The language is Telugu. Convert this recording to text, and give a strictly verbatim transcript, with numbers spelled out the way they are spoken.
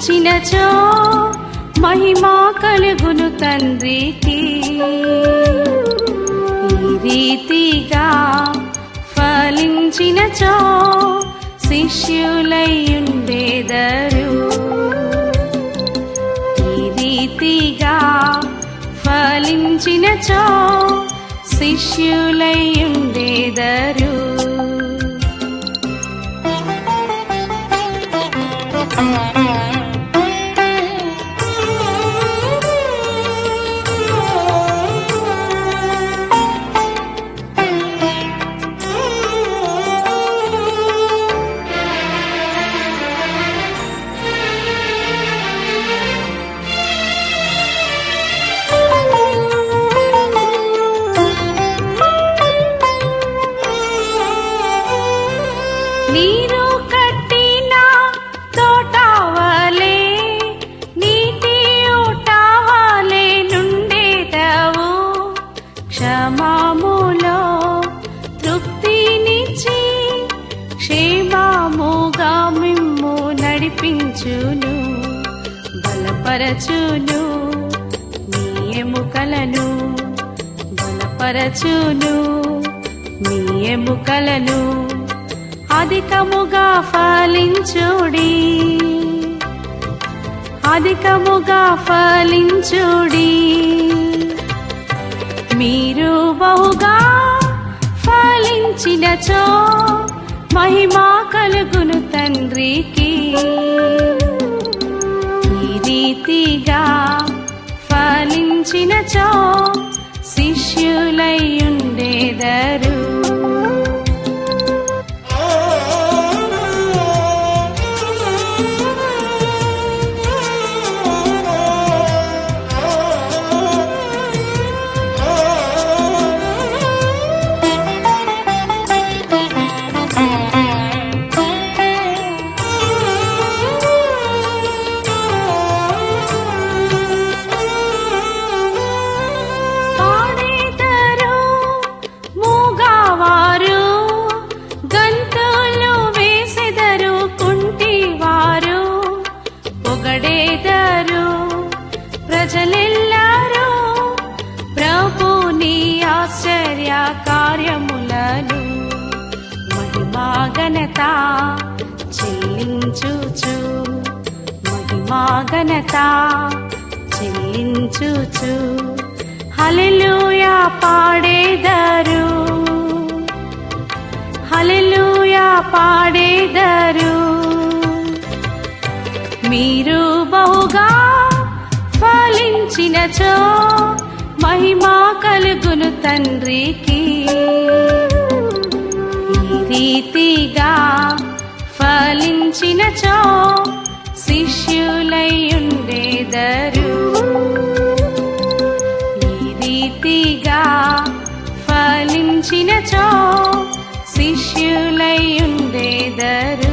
ఫలించినచో మహిమా కలుగును తండ్రికి. ఈ రీతిగా ఫలించినచో శిష్యులయ్యుండెదరు. ఈ రీతిగా ఫలించినచో శిష్యులయ్యుండెదరు. నీరు కట్టిన తోటవలే నీటి ఊటవలే నుండేదవు. క్షమాములో తృప్తినిచ్చి క్షేమముగా మిమ్ము నడిపించును, బలపరచును మీ ఎముకలను, బలపరచును మీ ఎముకలను. అధికముగా ఫలించుడి, అధికముగా ఫలించుడి. మీరు బహుగా ఫలించినచో మహిమా కలుగును తండ్రికి. ఈ రీతిగా ఫలించినచో శిష్యులయ్యుండెదరు. ప్రజలెల్లరూ ప్రభుని ఆశ్చర్య కార్యములను మహిమా ఘనత చెల్లించుచు, మహిమా ఘనత చెల్లించుచు హల్లెలూయా పాడేదరు, హల్లెలూయా పాడేదరు. మీరు బహుగా ఫలించినచో మహిమా కలుగును తండ్రికి. ఈ రీతిగా ఫలించినచో శిష్యులయ్యుండెదరు. ఈ రీతిగా ఫలించినచో శిష్యులయ్యుండెదరు.